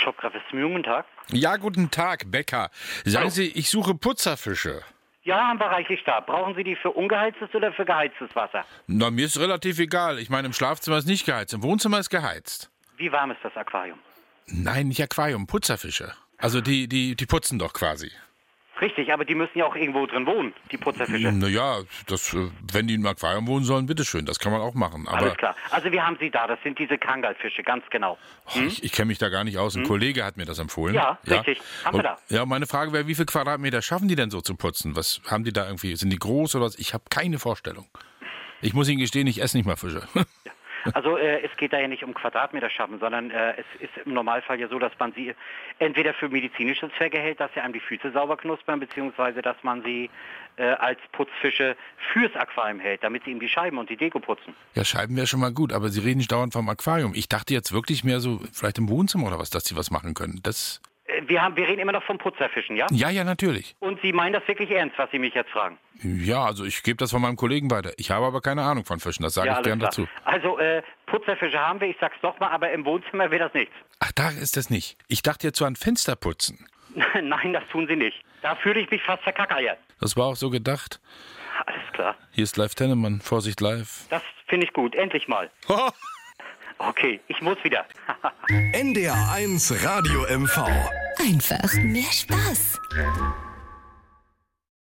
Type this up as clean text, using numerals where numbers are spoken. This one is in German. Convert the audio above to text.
Schopgraf ist mir guten Tag. Ja, guten Tag, Becker. Sagen Hallo. Sie, ich suche Putzerfische. Ja, haben wir reichlich da. Brauchen Sie die für ungeheiztes oder für geheiztes Wasser? Na, mir ist relativ egal. Ich meine, im Schlafzimmer ist nicht geheizt, im Wohnzimmer ist geheizt. Wie warm ist das Aquarium? Nein, nicht Aquarium, Putzerfische. Also die putzen doch quasi. Richtig, aber die müssen ja auch irgendwo drin wohnen, die Putzerfische. Naja, wenn die im Aquarium wohnen sollen, bitteschön, das kann man auch machen. Aber Alles klar. Also wir haben sie da. Das sind diese Kangalfische, ganz genau. ich kenne mich da gar nicht aus. Ein Kollege hat mir das empfohlen. Ja, richtig. Haben wir da. Ja, meine Frage wäre, wie viel Quadratmeter schaffen die denn so zu putzen? Was haben die da irgendwie? Sind die groß oder was? Ich habe keine Vorstellung. Ich muss Ihnen gestehen, ich esse nicht mal Fische. Also es geht da ja nicht um Quadratmeter schaffen, sondern es ist im Normalfall ja so, dass man sie entweder für medizinische Zwecke hält, dass sie einem die Füße sauber knuspern, beziehungsweise dass man sie als Putzfische fürs Aquarium hält, damit sie ihm die Scheiben und die Deko putzen. Ja, Scheiben wäre schon mal gut, aber Sie reden nicht dauernd vom Aquarium. Ich dachte jetzt wirklich mehr so, vielleicht im Wohnzimmer oder was, dass Sie was machen können. Das. Wir reden immer noch vom Putzerfischen, ja? Ja, natürlich. Und Sie meinen das wirklich ernst, was Sie mich jetzt fragen? Ja, also ich gebe das von meinem Kollegen weiter. Ich habe aber keine Ahnung von Fischen, das sage ich alles gern klar. dazu. Also Putzerfische haben wir, ich sag's nochmal, aber im Wohnzimmer wäre das nichts. Ach, da ist das nicht. Ich dachte jetzt so an Fensterputzen. Nein, das tun Sie nicht. Da fühle ich mich fast verkackeiert. Das war auch so gedacht. Alles klar. Hier ist Live Tennemann, Vorsicht live. Das finde ich gut, endlich mal. Okay, ich muss wieder. NDR 1 Radio MV. Einfach mehr Spaß.